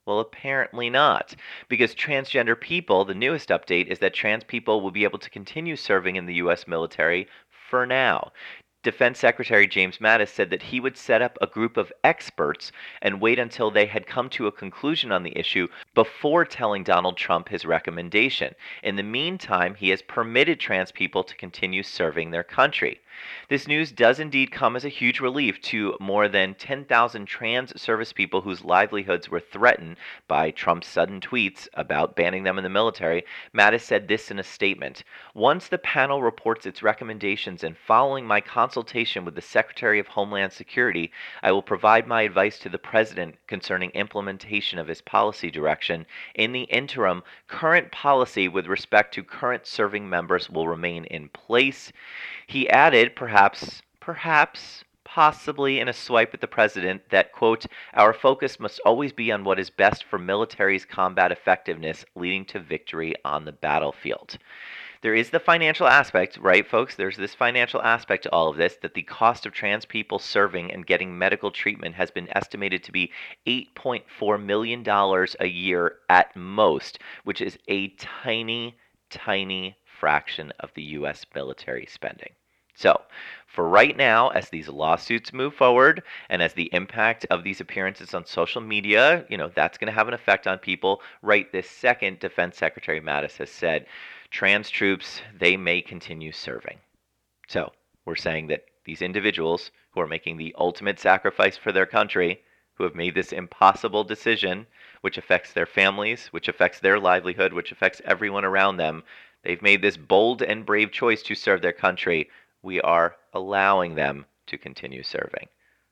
Well, apparently not, because transgender people, the newest update is that trans people will be able to continue serving in the U S military for now. Defense Secretary James Mattis said that he would set up a group of experts and wait until they had come to a conclusion on the issue before telling Donald Trump his recommendation. In the meantime, he has permitted trans people to continue serving their country. This news does indeed come as a huge relief to more than ten thousand trans service people whose livelihoods were threatened by Trump's sudden tweets about banning them in the military. Mattis said this in a statement: "Once the panel reports its recommendations and following my consultation with the Secretary of Homeland Security, I will provide my advice to the President concerning implementation of his policy direction. In the interim, current policy with respect to current serving members will remain in place." He added, perhaps, perhaps, possibly in a swipe at the president, that, quote, "Our focus must always be on what is best for military's combat effectiveness, leading to victory on the battlefield." There is the financial aspect, right, folks? There's this financial aspect to all of this, that the cost of trans people serving and getting medical treatment has been estimated to be eight point four million dollars a year at most, which is a tiny, tiny fraction of the U S military spending. So, for right now, as these lawsuits move forward and as the impact of these appearances on social media, you know, that's going to have an effect on people. Right this second, Defense Secretary Mattis has said trans troops, they may continue serving. So, we're saying that these individuals who are making the ultimate sacrifice for their country, who have made this impossible decision, which affects their families, which affects their livelihood, which affects everyone around them, they've made this bold and brave choice to serve their country. We are allowing them to continue serving.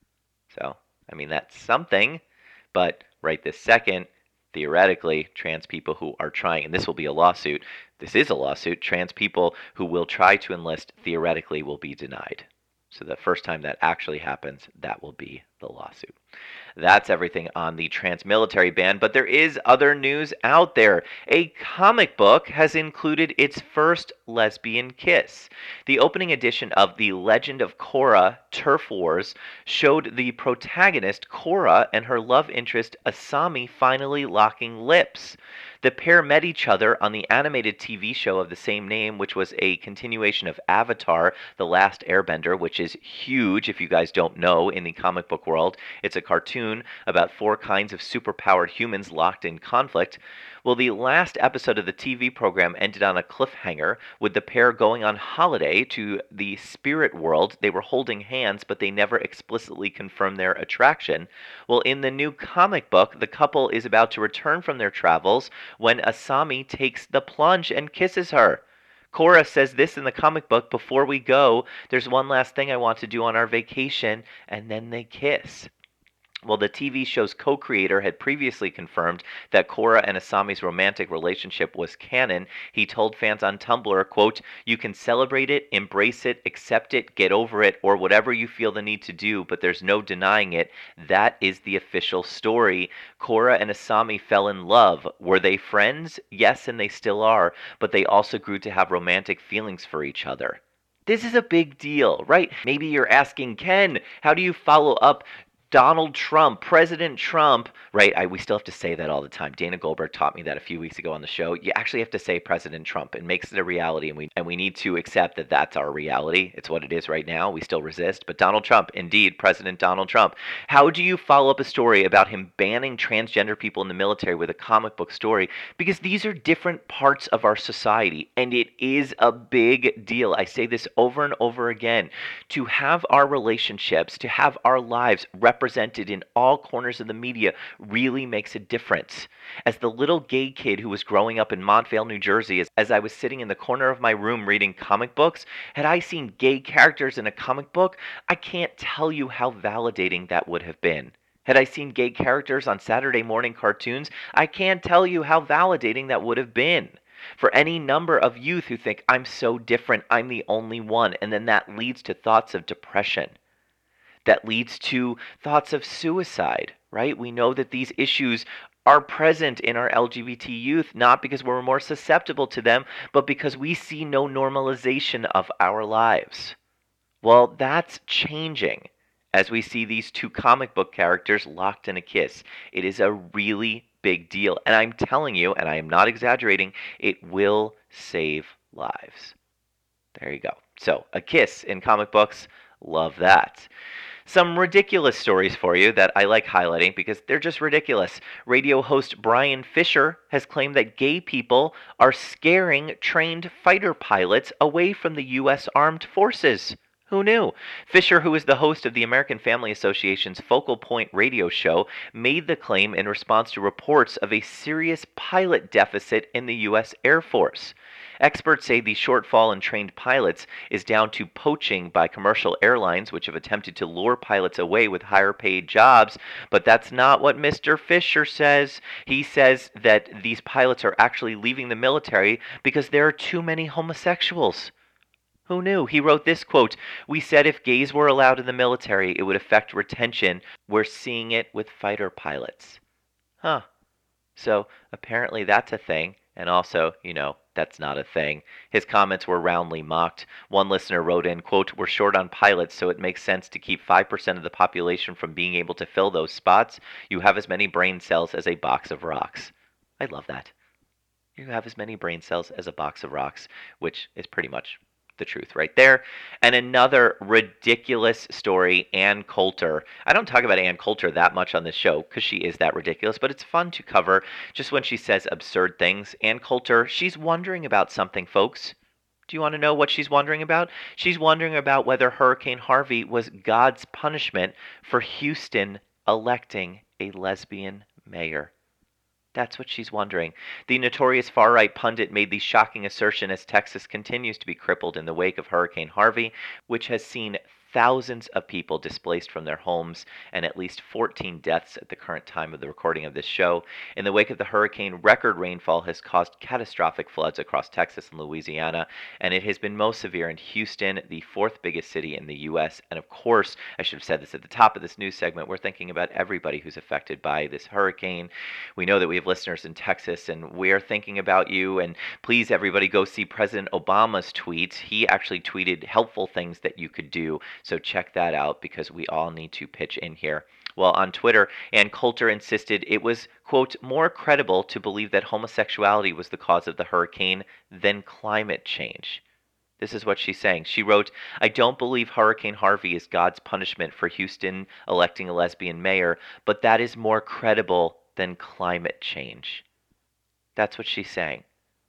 So, I mean, that's something, but right this second, theoretically, trans people who are trying, and this will be a lawsuit, this is a lawsuit, trans people who will try to enlist theoretically will be denied. So the first time that actually happens, that will be the lawsuit. That's everything on the trans military ban, but there is other news out there. A comic book has included its first lesbian kiss. The opening edition of The Legend of Korra Turf Wars showed the protagonist Korra and her love interest Asami finally locking lips. The pair met each other on the animated T V show of the same name, which was a continuation of Avatar, The Last Airbender, which is huge if you guys don't know in the comic book world. It's a cartoon about four kinds of superpowered humans locked in conflict. Well, the last episode of the T V program ended on a cliffhanger with the pair going on holiday to the spirit world. They were holding hands, but they never explicitly confirmed their attraction. Well, in the new comic book, the couple is about to return from their travels when Asami takes the plunge and kisses her. Korra says this in the comic book: "Before we go, there's one last thing I want to do on our vacation," and then they kiss. Well, the T V show's co-creator had previously confirmed that Korra and Asami's romantic relationship was canon. He told fans on Tumblr, quote, "You can celebrate it, embrace it, accept it, get over it, or whatever you feel the need to do, but there's no denying it. That is the official story. Korra and Asami fell in love. Were they friends? Yes, and they still are, but they also grew to have romantic feelings for each other." This is a big deal, right? Maybe you're asking, Ken, how do you follow up Donald Trump, President Trump, right? I, we still have to say that all the time. Dana Goldberg taught me that a few weeks ago on the show. You actually have to say President Trump. It makes it a reality, and we and we need to accept that that's our reality. It's what it is right now. We still resist. But Donald Trump, indeed, President Donald Trump. How do you follow up a story about him banning transgender people in the military with a comic book story? Because these are different parts of our society, and it is a big deal. I say this over and over again. To have our relationships, to have our lives represented represented in all corners of the media really makes a difference. As the little gay kid who was growing up in Montvale, New Jersey, as, as I was sitting in the corner of my room reading comic books, had I seen gay characters in a comic book, I can't tell you how validating that would have been. Had I seen gay characters on Saturday morning cartoons, I can't tell you how validating that would have been. For any number of youth who think, I'm so different, I'm the only one, and then that leads to thoughts of depression. That leads to thoughts of suicide, right? We know that these issues are present in our L G B T youth, not because we're more susceptible to them, but because we see no normalization of our lives. Well, that's changing as we see these two comic book characters locked in a kiss. It is a really big deal. And I'm telling you, and I am not exaggerating, it will save lives. There you go. So, a kiss in comic books, love that. Some ridiculous stories for you that I like highlighting because they're just ridiculous. Radio host Brian Fisher has claimed that gay people are scaring trained fighter pilots away from the U S Armed Forces. Who knew? Fisher, who is the host of the American Family Association's Focal Point radio show, made the claim in response to reports of a serious pilot deficit in the U S Air Force. Experts say the shortfall in trained pilots is down to poaching by commercial airlines, which have attempted to lure pilots away with higher paid jobs. But that's not what Mister Fisher says. He says that these pilots are actually leaving the military because there are too many homosexuals. Who knew? He wrote this quote, "We said if gays were allowed in the military, it would affect retention. We're seeing it with fighter pilots." Huh. So apparently that's a thing. And also, you know, that's not a thing. His comments were roundly mocked. One listener wrote in, quote, "We're short on pilots, so it makes sense to keep five percent of the population from being able to fill those spots. You have as many brain cells as a box of rocks." I love that. You have as many brain cells as a box of rocks, which is pretty much the truth right there. And another ridiculous story, Ann Coulter. I don't talk about Ann Coulter that much on this show because she is that ridiculous, but it's fun to cover just when she says absurd things. Ann Coulter, she's wondering about something, folks. Do you want to know what she's wondering about? She's wondering about whether Hurricane Harvey was God's punishment for Houston electing a lesbian mayor. That's what she's wondering. The notorious far-right pundit made the shocking assertion as Texas continues to be crippled in the wake of Hurricane Harvey, which has seen thousands of people displaced from their homes and at least fourteen deaths at the current time of the recording of this show. In the wake of the hurricane, record rainfall has caused catastrophic floods across Texas and Louisiana, and it has been most severe in Houston, the fourth biggest city in the U S. And of course, I should have said this at the top of this news segment, we're thinking about everybody who's affected by this hurricane. We know that we have listeners in Texas, and we're thinking about you. And please, everybody, go see President Obama's tweets. He actually tweeted helpful things that you could do. So check that out because we all need to pitch in here. Well, on Twitter, Ann Coulter insisted it was, quote, more credible to believe that homosexuality was the cause of the hurricane than climate change. This is what she's saying. She wrote, "I don't believe Hurricane Harvey is God's punishment for Houston electing a lesbian mayor, but that is more credible than climate change." That's what she's saying.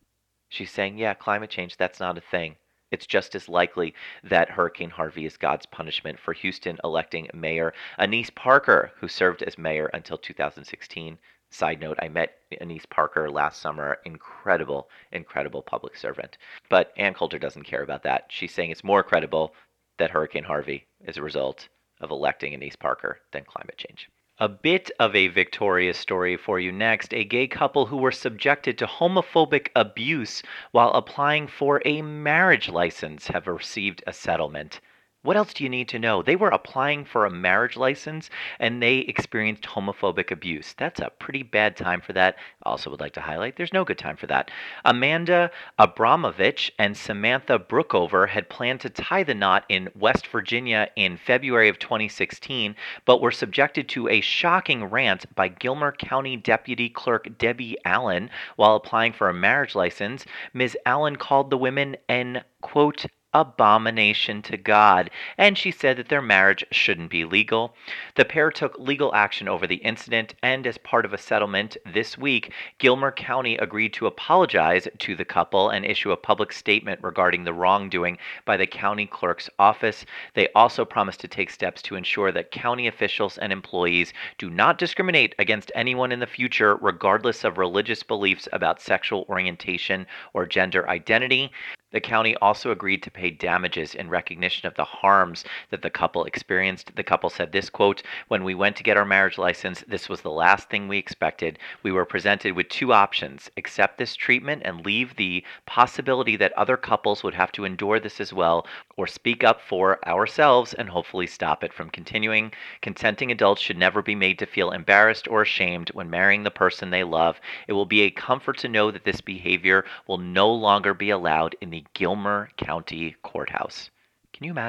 She's saying, yeah, climate change, that's not a thing. It's just as likely that Hurricane Harvey is God's punishment for Houston electing Mayor Annise Parker, who served as mayor until two thousand sixteen. Side note, I met Annise Parker last summer. Incredible, incredible public servant. But Ann Coulter doesn't care about that. She's saying it's more credible that Hurricane Harvey is a result of electing Annise Parker than climate change. A bit of a victorious story for you next. A gay couple who were subjected to homophobic abuse while applying for a marriage license have received a settlement. What else do you need to know? They were applying for a marriage license and they experienced homophobic abuse. That's a pretty bad time for that. I also would like to highlight there's no good time for that. Amanda Abramovich and Samantha Brookover had planned to tie the knot in West Virginia in February of twenty sixteen, but were subjected to a shocking rant by Gilmer County Deputy Clerk Debbie Allen while applying for a marriage license. Miz Allen called the women an, quote, abomination to God, and she said that their marriage shouldn't be legal. The pair took legal action over the incident, and as part of a settlement this week, Gilmer County agreed to apologize to the couple and issue a public statement regarding the wrongdoing by the county clerk's office. They also promised to take steps to ensure that county officials and employees do not discriminate against anyone in the future, regardless of religious beliefs about sexual orientation or gender identity. The county also agreed to pay damages in recognition of the harms that the couple experienced. The couple said this, quote, "When we went to get our marriage license, this was the last thing we expected. We were presented with two options: accept this treatment and leave the possibility that other couples would have to endure this as well, or speak up for ourselves and hopefully stop it from continuing. Consenting adults should never be made to feel embarrassed or ashamed when marrying the person they love. It will be a comfort to know that this behavior will no longer be allowed in the Gilmer County Courthouse." Can you imagine?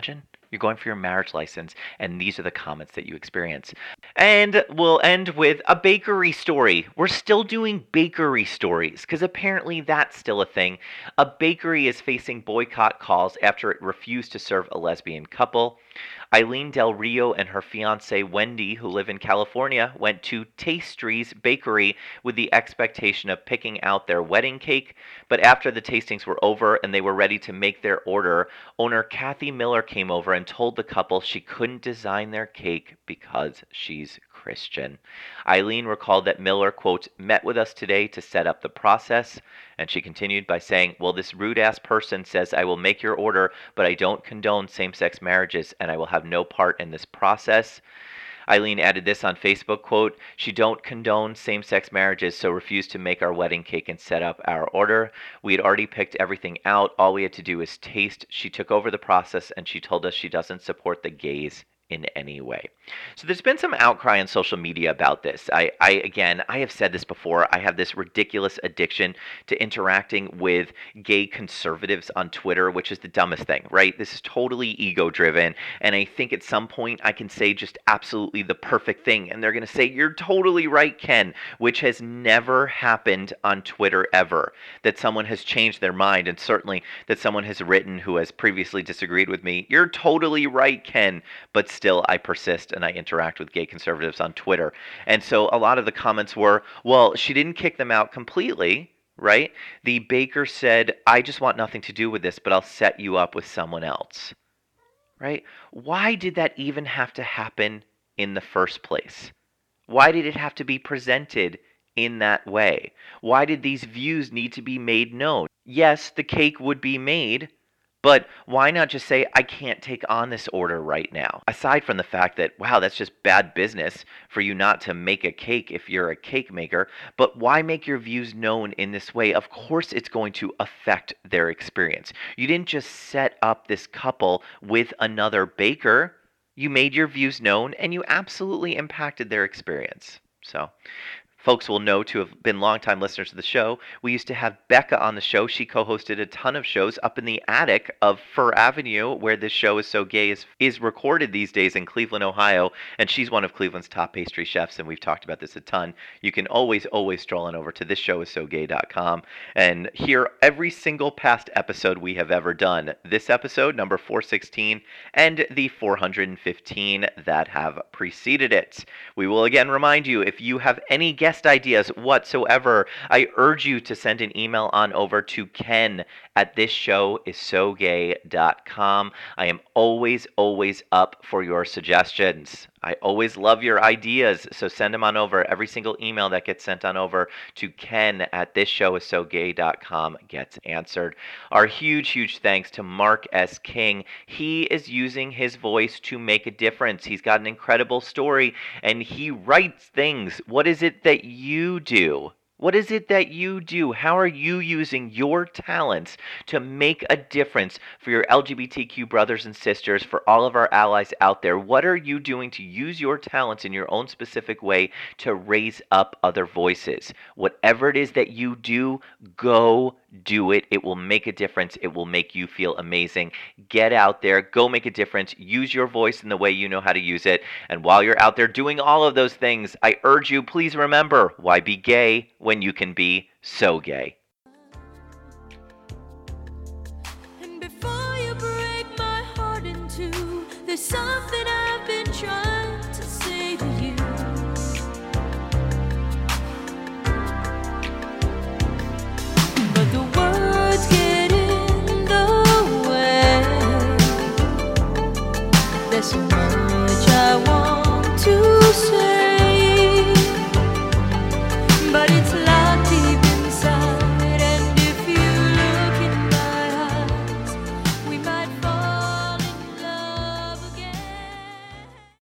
You're going for your marriage license, and these are the comments that you experience. And we'll end with a bakery story. We're still doing bakery stories because apparently that's still a thing. A bakery is facing boycott calls after it refused to serve a lesbian couple. Eileen Del Rio and her fiancée Wendy, who live in California, went to Tastry's Bakery with the expectation of picking out their wedding cake, but after the tastings were over and they were ready to make their order, owner Kathy Miller came over and told the couple she couldn't design their cake because she's Christian. Eileen recalled that Miller, quote, met with us today to set up the process, and she continued by saying, well, this rude-ass person says I will make your order, but I don't condone same-sex marriages, and I will have no part in this process. Eileen added this on Facebook, quote, she don't condone same-sex marriages, so refused to make our wedding cake and set up our order. We had already picked everything out. All we had to do was taste. She took over the process, and she told us she doesn't support the gays in any way. So there's been some outcry on social media about this. I, I, again, I have said this before. I have this ridiculous addiction to interacting with gay conservatives on Twitter, which is the dumbest thing, right? This is totally ego-driven, and I think at some point I can say just absolutely the perfect thing, and they're going to say, you're totally right, Ken, which has never happened on Twitter ever, that someone has changed their mind, and certainly that someone has written who has previously disagreed with me, you're totally right, Ken, but still I persist and I interact with gay conservatives on Twitter. And so a lot of the comments were, well, she didn't kick them out completely, right? The baker said, I just want nothing to do with this, but I'll set you up with someone else, right? Why did that even have to happen in the first place? Why did it have to be presented in that way? Why did these views need to be made known? Yes, the cake would be made, but why not just say, I can't take on this order right now? Aside from the fact that, wow, that's just bad business for you not to make a cake if you're a cake maker, but why make your views known in this way? Of course it's going to affect their experience. You didn't just set up this couple with another baker. You made your views known and you absolutely impacted their experience. So folks will know to have been longtime listeners to the show. We used to have Becca on the show. She co-hosted a ton of shows up in the attic of Fur Avenue, where this show is so gay is, is recorded these days in Cleveland, Ohio. And she's one of Cleveland's top pastry chefs, and we've talked about this a ton. You can always, always stroll on over to this show is so gay dot com and hear every single past episode we have ever done. This episode, number four sixteen, and the four hundred fifteen that have preceded it. We will again remind you, if you have any guest Guest ideas whatsoever, I urge you to send an email on over to Ken at this show is so gay dot com. I am always, always up for your suggestions. I always love your ideas, so send them on over. Every single email that gets sent on over to Ken at this show is so gay dot com gets answered. Our huge, huge thanks to Mark S. King. He is using his voice to make a difference. He's got an incredible story, and he writes things. What is it that you do? What is it that you do? How are you using your talents to make a difference for your L G B T Q brothers and sisters, for all of our allies out there? What are you doing to use your talents in your own specific way to raise up other voices? Whatever it is that you do, go do it. It will make a difference. It will make you feel amazing. Get out there. Go make a difference. Use your voice in the way you know how to use it. And while you're out there doing all of those things, I urge you, please remember, why be gay when you can be so gay?